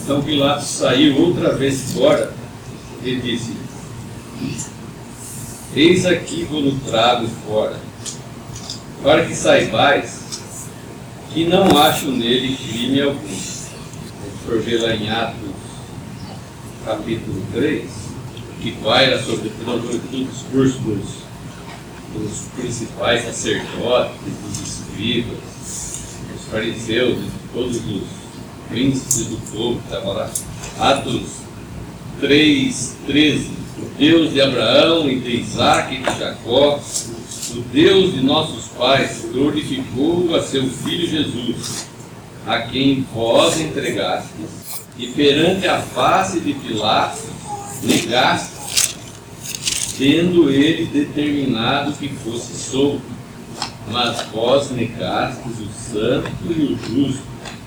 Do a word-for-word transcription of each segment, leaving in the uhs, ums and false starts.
Então Pilatos saiu outra vez fora e disse: eis aqui vos trago fora, para que saibais que não acho nele crime algum. Se for ver lá em Atos, capítulo três, que paira sobre todo o discurso dos, dos principais sacerdotes, dos escribas, dos fariseus, de todos os príncipes do povo que estavam lá. Atos três, treze. O Deus de Abraão e de Isaac e de Jacó, o Deus de nossos pais, glorificou a seu Filho Jesus, a quem vós entregastes, e perante a face de Pilatos negastes, tendo ele determinado que fosse solto. Mas vós negastes o santo e o justo,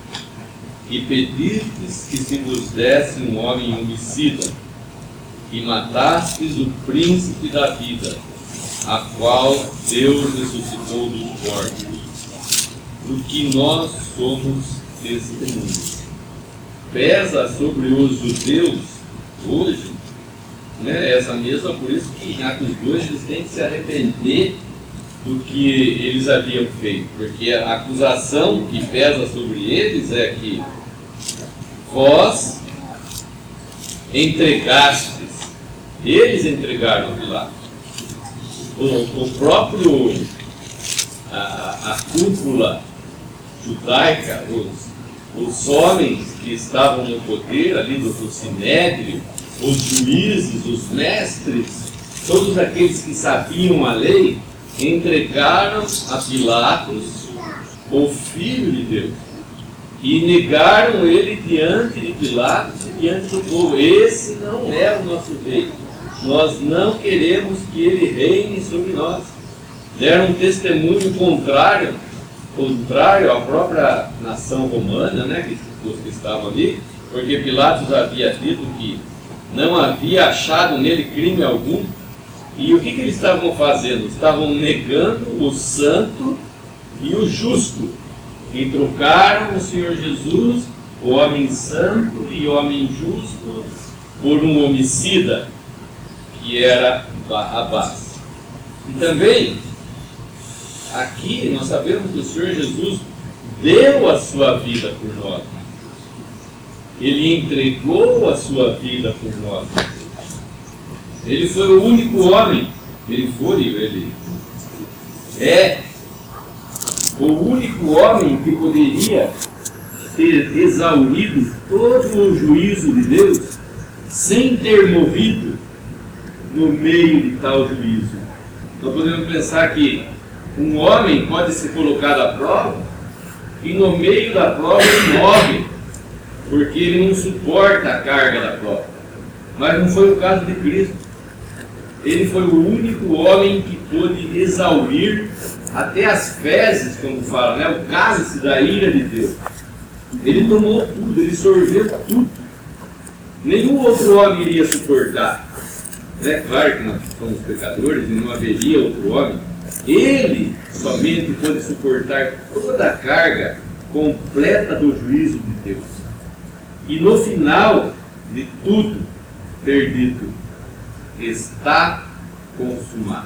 e pedistes que se vos desse um homem homicida, e matastes o príncipe da vida, a qual Deus ressuscitou dos mortos, do que nós somos testemunhas. Pesa sobre os judeus hoje, né, essa mesma, por isso que em Atos dois eles têm que se arrepender do que eles haviam feito, porque a acusação que pesa sobre eles é que vós entregastes, eles entregaram a Pilatos. O, o próprio, a, a cúpula judaica, os, os homens que estavam no poder ali do, do Sinédrio, os juízes, os mestres, todos aqueles que sabiam a lei, entregaram a Pilatos o Filho de Deus e negaram ele diante de Pilatos e diante do povo. Esse não é o nosso rei. Nós não queremos que ele reine sobre nós. Deram um testemunho contrário, contrário à própria nação romana, né, que, que estavam ali, porque Pilatos havia dito que não havia achado nele crime algum. E o que, que eles estavam fazendo? Estavam negando o santo e o justo. E trocaram o Senhor Jesus, o homem santo e homem justo, por um homicida, que era Barrabás. E também, aqui nós sabemos que o Senhor Jesus deu a sua vida por nós. Ele entregou a sua vida por nós. Ele foi o único homem, ele foi, ele é o único homem que poderia ter exaurido todo o juízo de Deus sem ter morrido no meio de tal juízo. Nós podemos pensar que um homem pode ser colocado à prova e no meio da prova ele morre, porque ele não suporta a carga da prova. Mas não foi o caso de Cristo. Ele foi o único homem que pôde exaurir até as fezes, como fala, né? O cálice da ira de Deus. Ele tomou tudo, ele sorveu tudo. Nenhum outro homem iria suportar. É claro que nós somos pecadores e não haveria outro homem. Ele somente pôde suportar toda a carga completa do juízo de Deus. E no final de tudo, perdido, está consumado.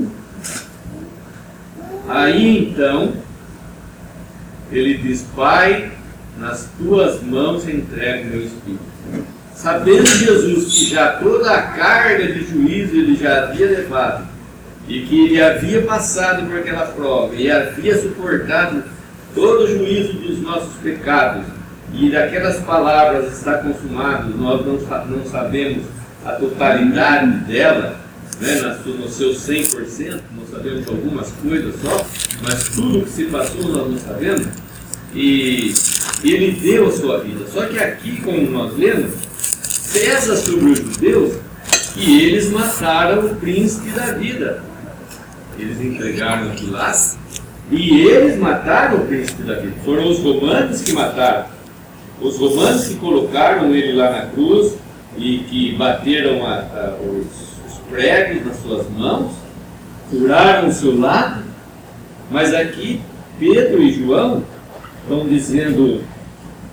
Aí então, ele diz: Pai, nas tuas mãos entrego meu espírito. Sabendo Jesus que já toda a carga de juízo ele já havia levado, e que ele havia passado por aquela prova, e havia suportado todo o juízo dos nossos pecados, e daquelas palavras está consumado, nós não, não sabemos a totalidade dela, né, no seu cem por cento, nós sabemos algumas coisas só, mas tudo que se passou nós não sabemos, e ele deu a sua vida. Só que aqui, como nós lemos, pesa sobre os judeus que eles mataram o príncipe da vida. Eles entregaram aquilo lá e eles mataram o príncipe da vida. Foram os romanos que mataram. Os romanos que colocaram ele lá na cruz e que bateram a, a, os, os pregos nas suas mãos, furaram o seu lado. Mas aqui Pedro e João estão dizendo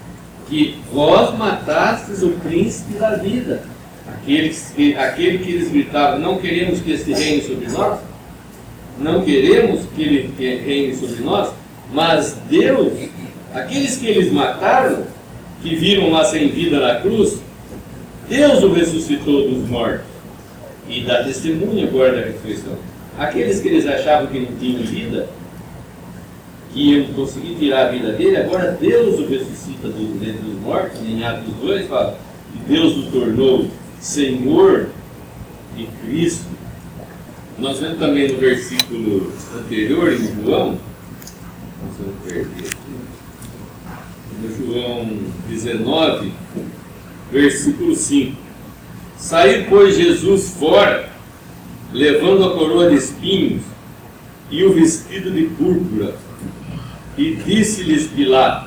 que vós matastes o príncipe da vida. Aquele que, aquele que eles gritavam, não queremos que este reine sobre nós, não queremos que ele que reine sobre nós, mas Deus, aqueles que eles mataram, que viram lá sem vida na cruz, Deus o ressuscitou dos mortos e dá testemunho agora da ressurreição. Aqueles que eles achavam que não tinham vida, que iam conseguir tirar a vida dele, agora Deus o ressuscita do, dentre os mortos. Em Atos dois fala que Deus o tornou Senhor e Cristo. Nós vemos também no versículo anterior, em João, vamos perder aqui, no João dezenove, versículo cinco. Saiu, pois, Jesus fora, levando a coroa de espinhos e o vestido de púrpura, e disse-lhes Pilatos: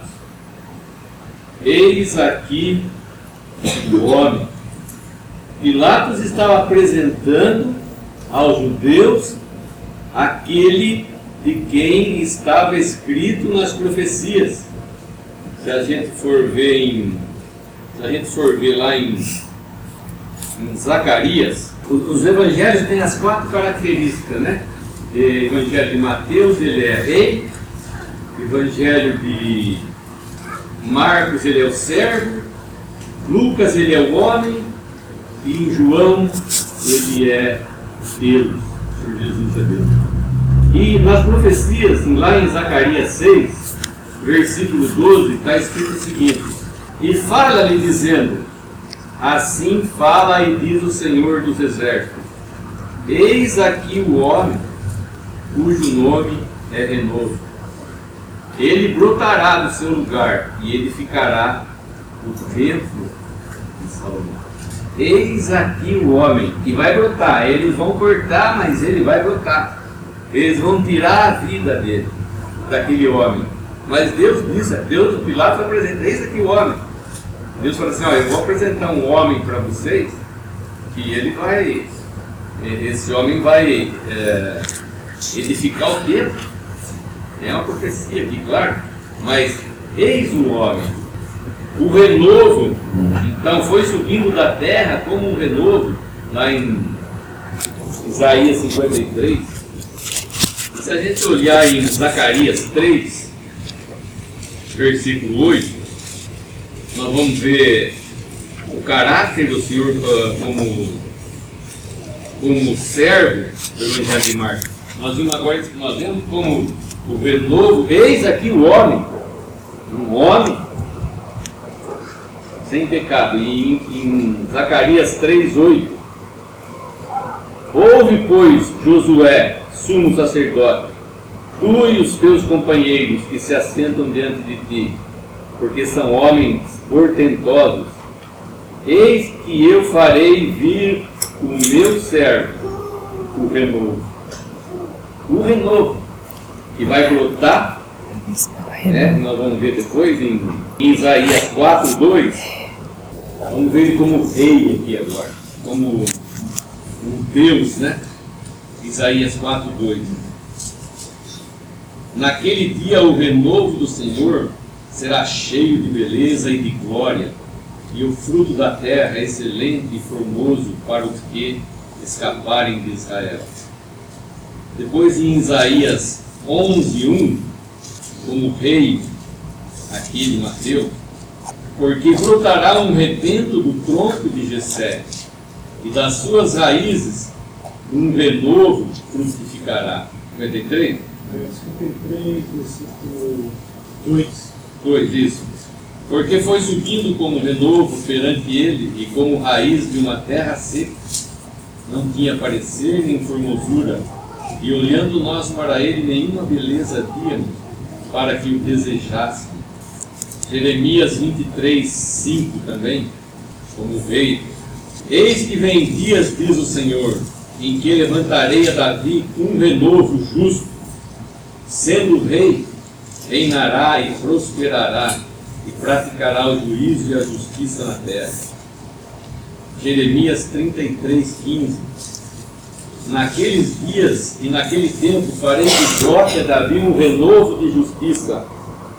eis aqui o homem. Pilatos estava apresentando aos judeus aquele de quem estava escrito nas profecias. Se a gente for ver em, se a gente for ver lá em, em Zacarias, os, os evangelhos têm as quatro características, né? O evangelho de Mateus, ele é rei. O evangelho de Marcos, ele é o servo. Lucas, ele é o homem. E em João, ele é Deus. O Senhor Jesus é Deus. E nas profecias, lá em Zacarias seis, versículo doze, está escrito o seguinte: e fala-lhe dizendo, assim fala e diz o Senhor dos Exércitos, eis aqui o homem, cujo nome é Renovo. Ele brotará do seu lugar e edificará o templo de Salomão. Eis aqui o homem que vai brotar. Eles vão cortar, mas ele vai brotar. Eles vão tirar a vida dele, daquele homem. Mas Deus disse, Deus, o Pilatos apresenta, eis aqui o homem. Deus fala assim, ó, eu vou apresentar um homem para vocês, que ele vai, esse homem vai é, edificar o templo. É uma profecia aqui, claro, mas eis o homem. O renovo, então, foi subindo da terra como um renovo, lá em Isaías cinquenta e três. E se a gente olhar em Zacarias três, versículo oito, nós vamos ver o caráter do Senhor uh, como, como servo do Evangelho de Marcos. Nós vimos agora, nós vemos como o renovo, eis aqui o homem, um homem sem pecado. E em, em Zacarias três, oito, ouve, pois, Josué, sumo sacerdote, tu e os teus companheiros que se assentam diante de ti, porque são homens portentosos, eis que eu farei vir o meu servo, o renovo. O renovo, que vai brotar, né? Nós vamos ver depois em, em Isaías quatro, dois, vamos ver ele como rei aqui agora, como um Deus, né? Isaías quatro, dois. Naquele dia o renovo do Senhor será cheio de beleza e de glória, e o fruto da terra é excelente e formoso para os que escaparem de Israel. Depois em Isaías onze, um, como rei aqui de Mateus, porque brotará um rebento do tronco de Jessé, e das suas raízes um renovo frutificará. cinquenta e três? cinquenta e três, versículo dois. dois, isso. Porque foi subindo como renovo perante ele, e como raiz de uma terra seca, não tinha parecer nem formosura, e olhando nós para ele, nenhuma beleza víamos, para que o desejássemos. Jeremias vinte e três, cinco também, como rei. Eis que vem dias, diz o Senhor, em que levantarei a Davi um renovo justo, sendo rei, reinará e prosperará, e praticará o juízo e a justiça na terra. Jeremias trinta e três, quinze. Naqueles dias e naquele tempo farei que brote a Davi um renovo de justiça,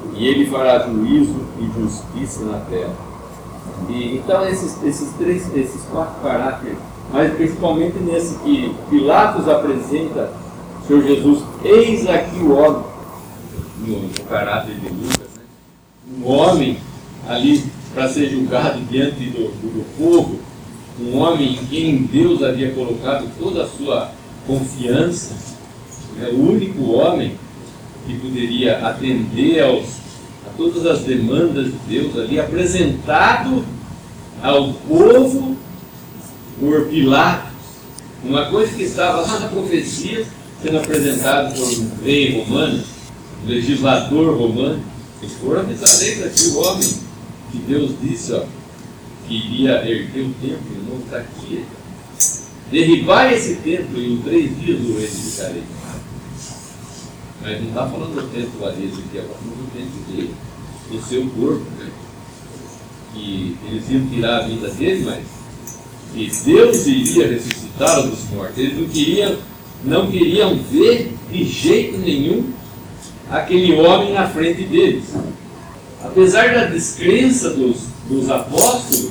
e ele fará juízo e justiça na terra. E, então esses, esses, três, esses quatro caráteres, mas principalmente nesse que Pilatos apresenta o Senhor Jesus, eis aqui o homem, no, no caráter de Lucas, né? Um homem ali para ser julgado diante do, do, do povo, um homem em quem Deus havia colocado toda a sua confiança, né? O único homem que poderia atender aos, a todas as demandas de Deus ali, apresentado ao povo por Pilatos, uma coisa que estava lá na profecia, sendo apresentado por um rei romano, um legislador romano. Eles foram avisados aqui, o homem que Deus disse, ó, que iria erguer o templo, o novo está aqui. Derribar esse templo e em três dias o edificarei. Mas não está falando do templo lá dele, aqui, está falando do templo dele, do seu corpo, né? Que eles iam tirar a vida dele, mas que Deus iria ressuscitá-lo dos mortos. Eles não queriam, não queriam ver de jeito nenhum aquele homem na frente deles. Apesar da descrença dos, dos apóstolos,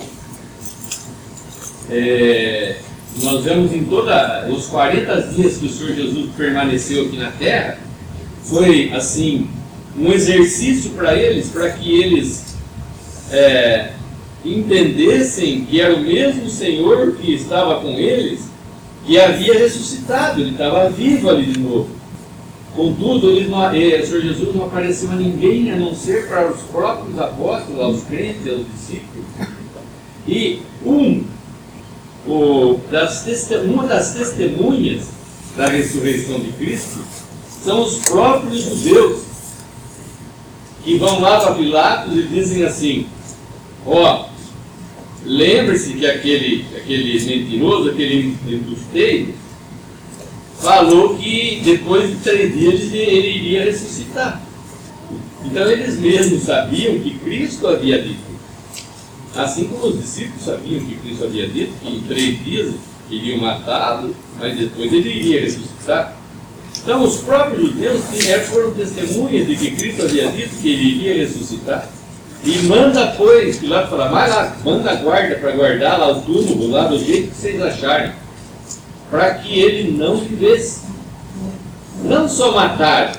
é, nós vemos em todos os quarenta dias que o Senhor Jesus permaneceu aqui na terra, foi assim um exercício para eles, para que eles é, entendessem que era o mesmo Senhor que estava com eles, que havia ressuscitado, ele estava vivo ali de novo. Contudo, ele não, eh, o Senhor Jesus não apareceu a ninguém, a não ser para os próprios apóstolos, aos crentes, aos discípulos. E um, o, das, uma das testemunhas da ressurreição de Cristo são os próprios judeus, que vão lá para Pilatos e dizem assim: ó, lembre-se que aquele, aquele mentiroso, aquele embusteiro, falou que depois de três dias ele iria ressuscitar. Então eles mesmos sabiam que Cristo havia dito, assim como os discípulos sabiam que Cristo havia dito que em três dias iriam matá-lo, mas depois ele iria ressuscitar. Então os próprios judeus foram testemunhas de que Cristo havia dito que ele iria ressuscitar. E manda, pois, Pilatos fala, vai lá, manda a guarda para guardar lá o túmulo, lá do jeito que vocês acharem, para que ele não vivesse. Não só mataram,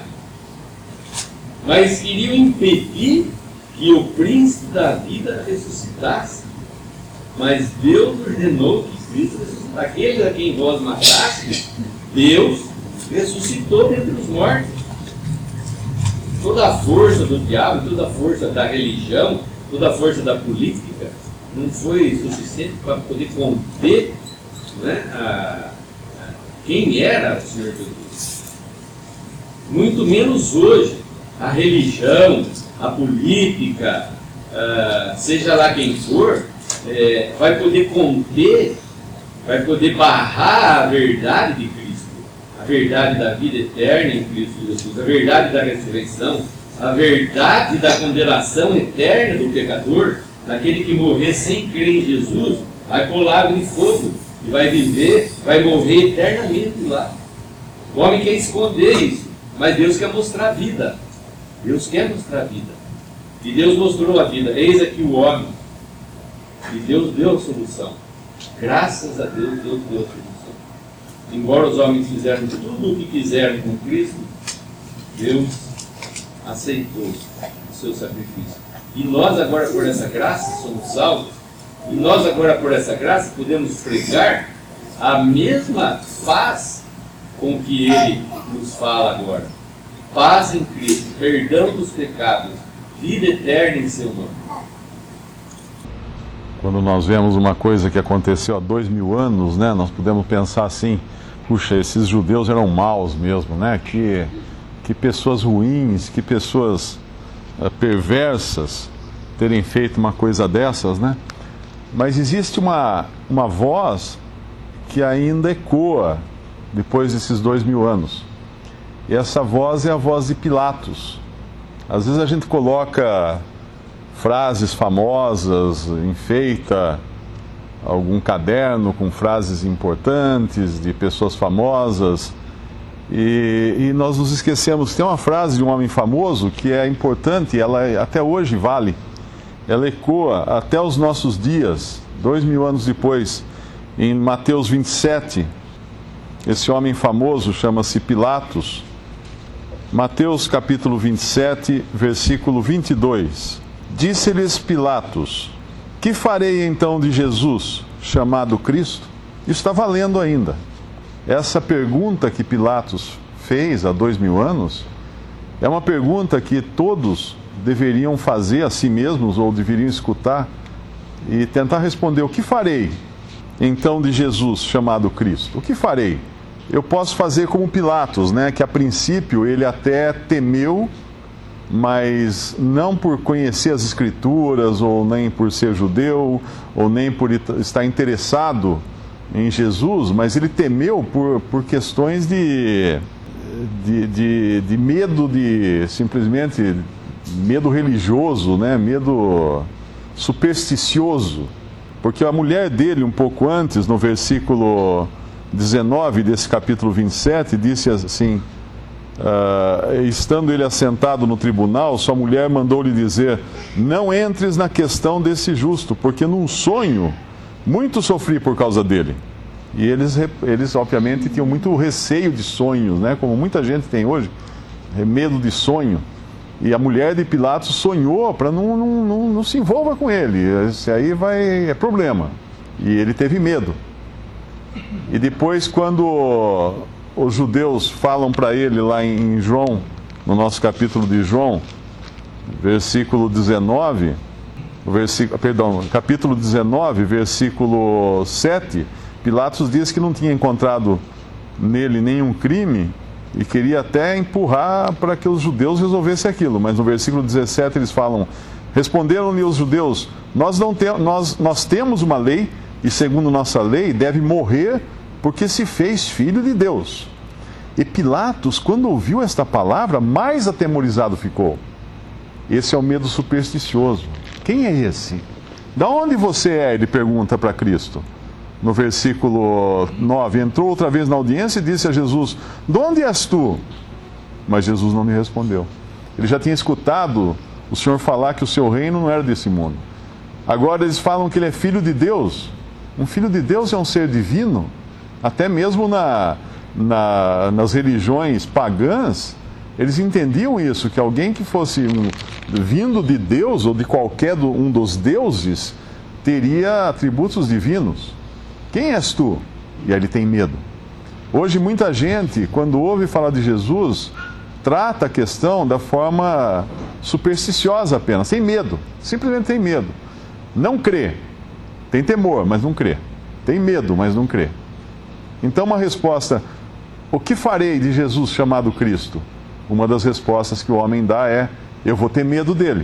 mas queriam impedir que o príncipe da vida ressuscitasse. Mas Deus ordenou que Cristo ressuscitasse. Aquele a quem vós mataste, Deus ressuscitou dentre os mortos. Toda a força do diabo, toda a força da religião, toda a força da política não foi suficiente para poder conter, né, a, a, quem era o Senhor Jesus. Muito menos hoje a religião, a política, uh, seja lá quem for, é, vai poder conter, vai poder barrar a verdade de Cristo, a verdade da vida eterna em Cristo Jesus, a verdade da ressurreição, a verdade da condenação eterna do pecador, daquele que morrer sem crer em Jesus, vai pôr lago de fogo e vai viver, vai morrer eternamente lá. O homem quer esconder isso, mas Deus quer mostrar a vida. Deus quer mostrar a vida. E Deus mostrou a vida. Eis aqui o homem. E Deus deu a solução. Graças a Deus, Deus deu a solução. Embora os homens fizeram tudo o que quiseram com Cristo, Deus aceitou o seu sacrifício. E nós agora, por essa graça, somos salvos. E nós agora, por essa graça, podemos pregar a mesma paz com que Ele nos fala agora. Paz em Cristo, perdão dos pecados, vida eterna em seu nome. Quando nós vemos uma coisa que aconteceu há dois mil anos, né, nós podemos pensar assim, puxa, esses judeus eram maus mesmo, né? Que, que pessoas ruins, que pessoas uh, perversas terem feito uma coisa dessas, né? Mas existe uma, uma voz que ainda ecoa depois desses dois mil anos. E essa voz é a voz de Pilatos. Às vezes a gente coloca frases famosas, enfeita algum caderno com frases importantes de pessoas famosas, E, e nós nos esquecemos. Tem uma frase de um homem famoso que é importante, ela até hoje vale. Ela ecoa até os nossos dias, dois mil anos depois, em Mateus vinte e sete. Esse homem famoso chama-se Pilatos. Mateus capítulo vinte e sete, versículo vinte e dois. Disse-lhes Pilatos: que farei então de Jesus, chamado Cristo? Isso está valendo ainda. Essa pergunta que Pilatos fez há dois mil anos é uma pergunta que todos deveriam fazer a si mesmos, ou deveriam escutar e tentar responder: o que farei então de Jesus, chamado Cristo? O que farei? Eu posso fazer como Pilatos, né, que a princípio ele até temeu, mas não por conhecer as Escrituras, ou nem por ser judeu, ou nem por estar interessado em Jesus, mas ele temeu por, por questões de, de, de, de medo, de simplesmente medo religioso, né? Medo supersticioso, porque a mulher dele, um pouco antes, no versículo dezenove desse capítulo vinte e sete, disse assim: uh, estando ele assentado no tribunal, sua mulher mandou-lhe dizer: não entres na questão desse justo, porque num sonho muito sofri por causa dele. E eles, eles obviamente, tinham muito receio de sonhos, né? Como muita gente tem hoje, medo de sonho. E a mulher de Pilatos sonhou para não, não, não, não se envolva com ele. Esse aí vai, é problema. E ele teve medo. E depois, quando os judeus falam para ele lá em João, no nosso capítulo de João, versículo dezenove, versículo, perdão, capítulo dezenove, versículo sete, Pilatos diz que não tinha encontrado nele nenhum crime e queria até empurrar para que os judeus resolvessem aquilo. Mas no versículo dezessete eles falam: responderam-lhe os judeus: nós, não te, nós, nós temos uma lei, e segundo nossa lei deve morrer porque se fez filho de Deus. E Pilatos, quando ouviu esta palavra, mais atemorizado ficou. Esse é o medo supersticioso. Quem é esse? Da onde você é? Ele pergunta para Cristo. No versículo nove, entrou outra vez na audiência e disse a Jesus: de onde és tu? Mas Jesus não lhe respondeu. Ele já tinha escutado o Senhor falar que o seu reino não era desse mundo. Agora eles falam que ele é filho de Deus. Um filho de Deus é um ser divino. Até mesmo na, na, nas religiões pagãs, eles entendiam isso, que alguém que fosse um, vindo de Deus, ou de qualquer do, um dos deuses, teria atributos divinos. Quem és tu? E aí ele tem medo. Hoje muita gente, quando ouve falar de Jesus, trata a questão da forma supersticiosa apenas. Tem medo, simplesmente tem medo. Não crê. Tem temor, mas não crê. Tem medo, mas não crê. Então uma resposta: o que farei de Jesus chamado Cristo? Uma das respostas que o homem dá é: eu vou ter medo dele.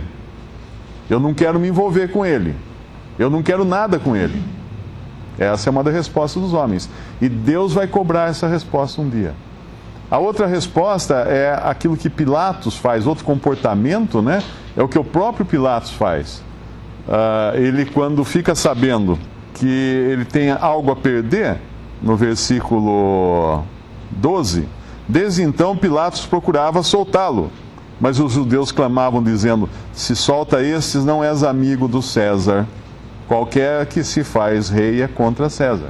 Eu não quero me envolver com ele. Eu não quero nada com ele. Essa é uma das respostas dos homens. E Deus vai cobrar essa resposta um dia. A outra resposta é aquilo que Pilatos faz, outro comportamento, né? É o que o próprio Pilatos faz. Uh, ele, quando fica sabendo que ele tem algo a perder, no versículo doze, desde então Pilatos procurava soltá-lo. Mas os judeus clamavam, dizendo: se solta estes, não és amigo do César. Qualquer que se faz rei é contra César.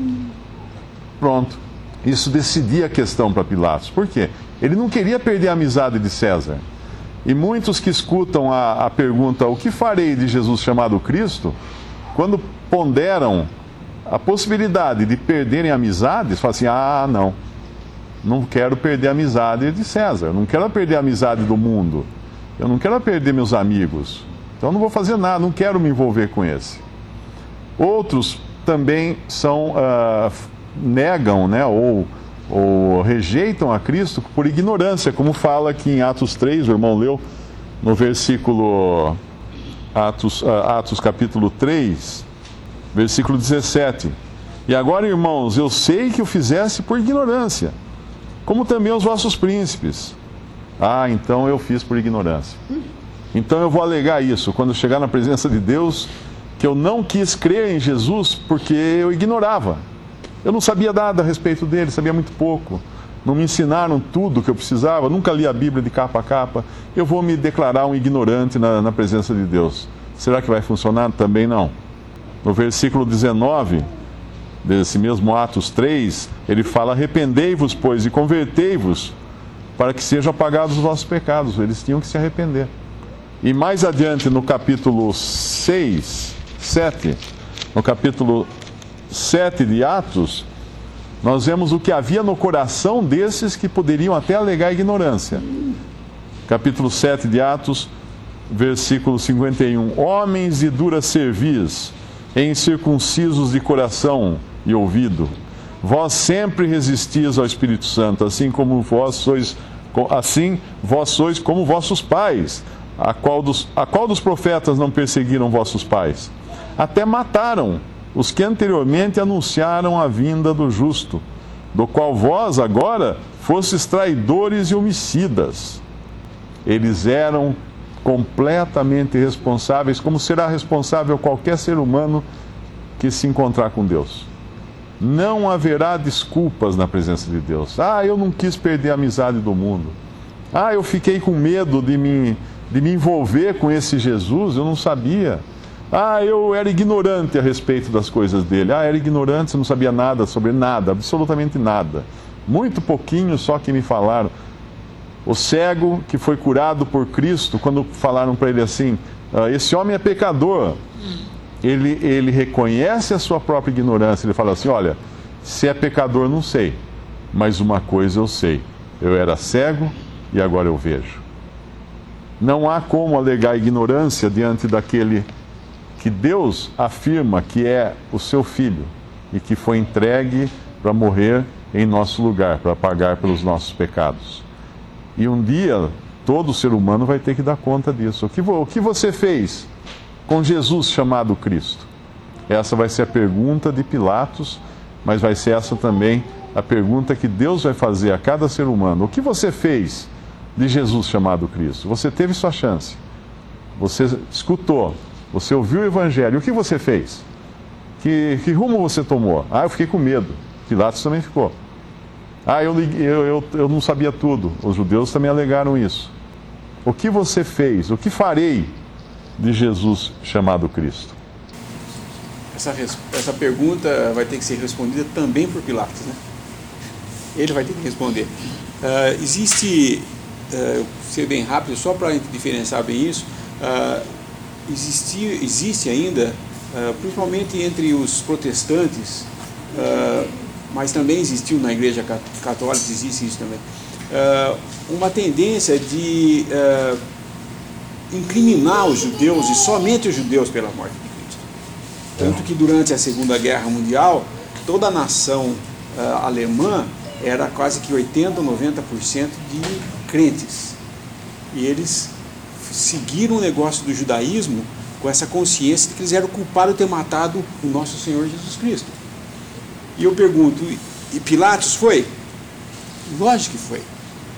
Pronto. Isso decidia a questão para Pilatos. Por quê? Ele não queria perder a amizade de César. E muitos que escutam a, a pergunta: o que farei de Jesus chamado Cristo? Quando ponderam a possibilidade de perderem amizades, falam assim: ah, não. Não quero perder a amizade de César. Não quero perder a amizade do mundo. Eu não quero perder meus amigos. Então não vou fazer nada, não quero me envolver com esse. Outros também são, uh, negam, né, ou, ou rejeitam a Cristo por ignorância, como fala aqui em Atos três, o irmão leu no versículo, Atos, uh, Atos capítulo três, versículo dezessete. E agora, irmãos, eu sei que o fizesse por ignorância, como também os vossos príncipes. Ah, então eu fiz por ignorância. Então eu vou alegar isso, quando chegar na presença de Deus, que eu não quis crer em Jesus porque eu ignorava. Eu não sabia nada a respeito dele, sabia muito pouco. não me ensinaram tudo o que eu precisava, nunca li a Bíblia de capa a capa, eu vou me declarar um ignorante na, na presença de Deus. Será que vai funcionar? Também não. No versículo dezenove, desse mesmo Atos três, ele fala: arrependei-vos, pois, e convertei-vos, para que sejam apagados os vossos pecados. Eles tinham que se arrepender. E mais adiante, no capítulo seis, sete, no capítulo sete de Atos, nós vemos o que havia no coração desses que poderiam até alegar ignorância. Capítulo sete de Atos, versículo cinquenta e um: homens de dura cerviz, incircuncisos de coração e ouvido, vós sempre resistis ao Espírito Santo, assim como vós sois, assim vós sois como vossos pais. A qual dos, a qual dos profetas não perseguiram vossos pais? Até mataram os que anteriormente anunciaram a vinda do justo, do qual vós agora fostes traidores e homicidas. Eles eram completamente responsáveis, como será responsável qualquer ser humano que se encontrar com Deus. Não haverá desculpas na presença de Deus. Ah, eu não quis perder a amizade do mundo. Ah, eu fiquei com medo de me, de me envolver com esse Jesus, eu não sabia. Ah, eu era ignorante a respeito das coisas dele. Ah, era ignorante, você não sabia nada sobre nada, absolutamente nada. Muito pouquinho só que me falaram. O cego que foi curado por Cristo, quando falaram para ele assim: ah, esse homem é pecador, ele, ele reconhece a sua própria ignorância. Ele fala assim: olha, se é pecador não sei, mas uma coisa eu sei, eu era cego e agora eu vejo. Não há como alegar ignorância diante daquele que Deus afirma que é o seu Filho e que foi entregue para morrer em nosso lugar, para pagar pelos nossos pecados. E um dia, todo ser humano vai ter que dar conta disso. O que, o que você fez com Jesus chamado Cristo? Essa vai ser a pergunta de Pilatos, mas vai ser essa também a pergunta que Deus vai fazer a cada ser humano. O que você fez de Jesus chamado Cristo? Você teve sua chance. Você escutou. Você ouviu o Evangelho. O que você fez? Que, que rumo você tomou? Ah, eu fiquei com medo. Pilatos também ficou. Ah, eu, eu, eu, eu não sabia tudo. Os judeus também alegaram isso. O que você fez? O que farei de Jesus chamado Cristo? Essa, essa pergunta vai ter que ser respondida também por Pilatos, né? Ele vai ter que responder. Uh, existe, uh, ser bem rápido, só para diferenciar bem isso, uh, existe, existe ainda, uh, principalmente entre os protestantes, uh, mas também existiu na Igreja Católica, existe isso também, uh, uma tendência de uh, incriminar os judeus, e somente os judeus, pela morte de Cristo. Tanto que durante a Segunda Guerra Mundial, toda a nação uh, alemã era quase que oitenta por cento, noventa por cento de crentes. E eles seguiram o negócio do judaísmo com essa consciência de que eles eram culpados de ter matado o nosso Senhor Jesus Cristo. E eu pergunto, e Pilatos foi? Lógico que foi.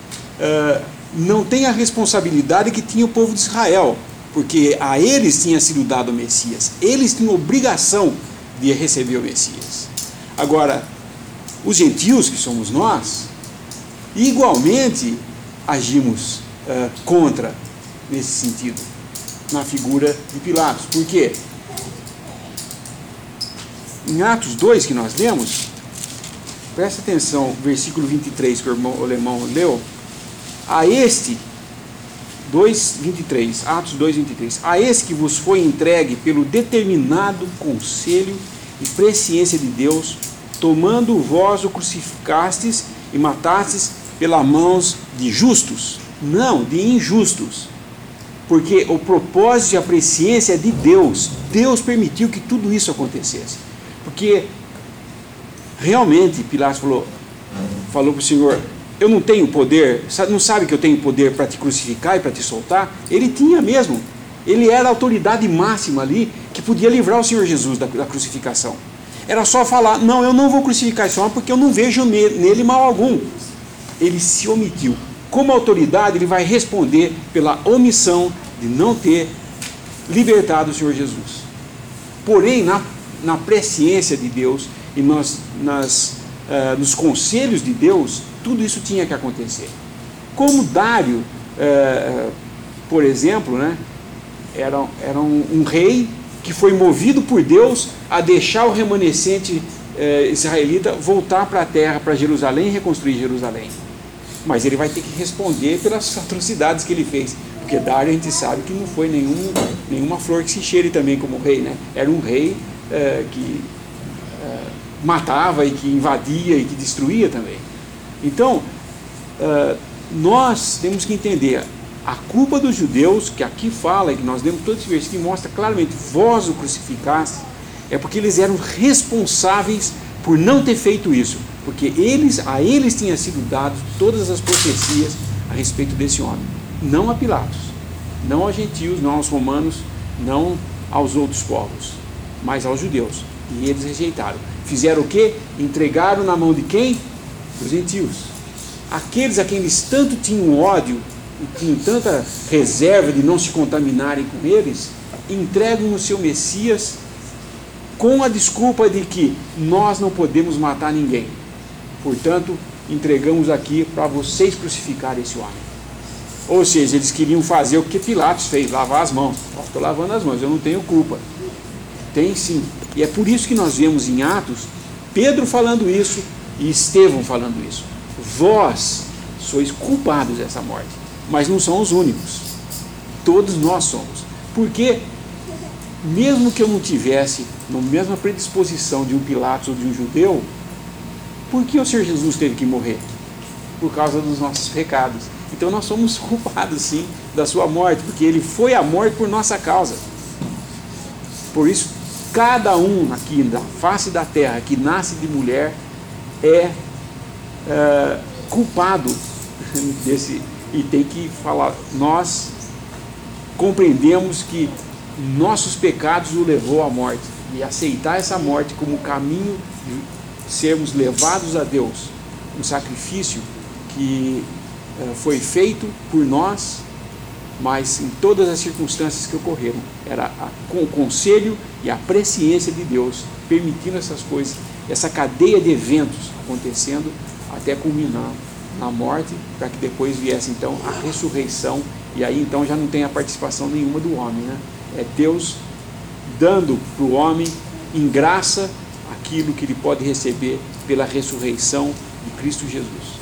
Uh, não tem a responsabilidade que tinha o povo de Israel, porque a eles tinha sido dado o Messias. Eles tinham obrigação de receber o Messias. Agora, os gentios, que somos nós, igualmente agimos uh, contra, nesse sentido, na figura de Pilatos. Por quê? Em Atos dois, que nós lemos, presta atenção, versículo vinte e três, que o irmão alemão leu, a este, dois, vinte e três, Atos dois, vinte e três, a este que vos foi entregue pelo determinado conselho e presciência de Deus, tomando vós o crucificastes e matastes pelas mãos de justos, não, de injustos, porque o propósito e a presciência é de Deus. Deus permitiu que tudo isso acontecesse, porque realmente Pilatos falou, falou para o Senhor, eu não tenho poder, não sabe que eu tenho poder para te crucificar e para te soltar? Ele tinha mesmo, ele era a autoridade máxima ali, que podia livrar o Senhor Jesus da, da crucificação. Era só falar, não, eu não vou crucificar esse homem porque eu não vejo nele mal algum. Ele se omitiu. Como autoridade, ele vai responder pela omissão de não ter libertado o Senhor Jesus. Porém, na, na presciência de Deus e nas, nas, uh, nos conselhos de Deus, tudo isso tinha que acontecer. Como Dário, é, por exemplo, né, era, era um, um rei que foi movido por Deus a deixar o remanescente é, israelita voltar para a terra, para Jerusalém, e reconstruir Jerusalém. Mas ele vai ter que responder pelas atrocidades que ele fez, porque Dário a gente sabe que não foi nenhum, nenhuma flor que se cheire também como rei, né? Era um rei é, que é, matava e que invadia e que destruía também. Então, é, nós temos que entender a culpa dos judeus, que aqui fala, e que nós lemos todo esse versículo que mostra claramente, vós o crucificaste, é porque eles eram responsáveis por não ter feito isso, porque eles, a eles tinham sido dados todas as profecias a respeito desse homem, não a Pilatos, não aos gentios, não aos romanos, não aos outros povos, mas aos judeus, e eles rejeitaram. Fizeram o quê? Entregaram na mão de quem? Dos gentios, aqueles a quem eles tanto tinham ódio e tinham tanta reserva de não se contaminarem com eles, entregam no seu Messias com a desculpa de que nós não podemos matar ninguém, portanto entregamos aqui para vocês crucificarem esse homem. Ou seja, eles queriam fazer o que Pilatos fez, lavar as mãos. Estou lavando as mãos, eu não tenho culpa. Tem sim, e é por isso que nós vemos em Atos Pedro falando isso e Estevão falando isso. Vós sois culpados dessa morte, mas não são os únicos, todos nós somos, porque mesmo que eu não tivesse na mesma predisposição de um Pilatos ou de um judeu, por que o Senhor Jesus teve que morrer? Por causa dos nossos pecados. Então nós somos culpados sim da sua morte, porque ele foi à morte por nossa causa. Por isso, cada um aqui da face da terra que nasce de mulher é, é culpado desse, e tem que falar, nós compreendemos que nossos pecados o levou à morte, e aceitar essa morte como caminho de sermos levados a Deus, um sacrifício que uh, foi feito por nós, mas em todas as circunstâncias que ocorreram, era a, com o conselho e a presciência de Deus, permitindo essas coisas, essa cadeia de eventos acontecendo, até culminar na morte, para que depois viesse então a ressurreição, e aí então já não tem a participação nenhuma do homem, né? É Deus dando para o homem em graça aquilo que ele pode receber pela ressurreição de Cristo Jesus.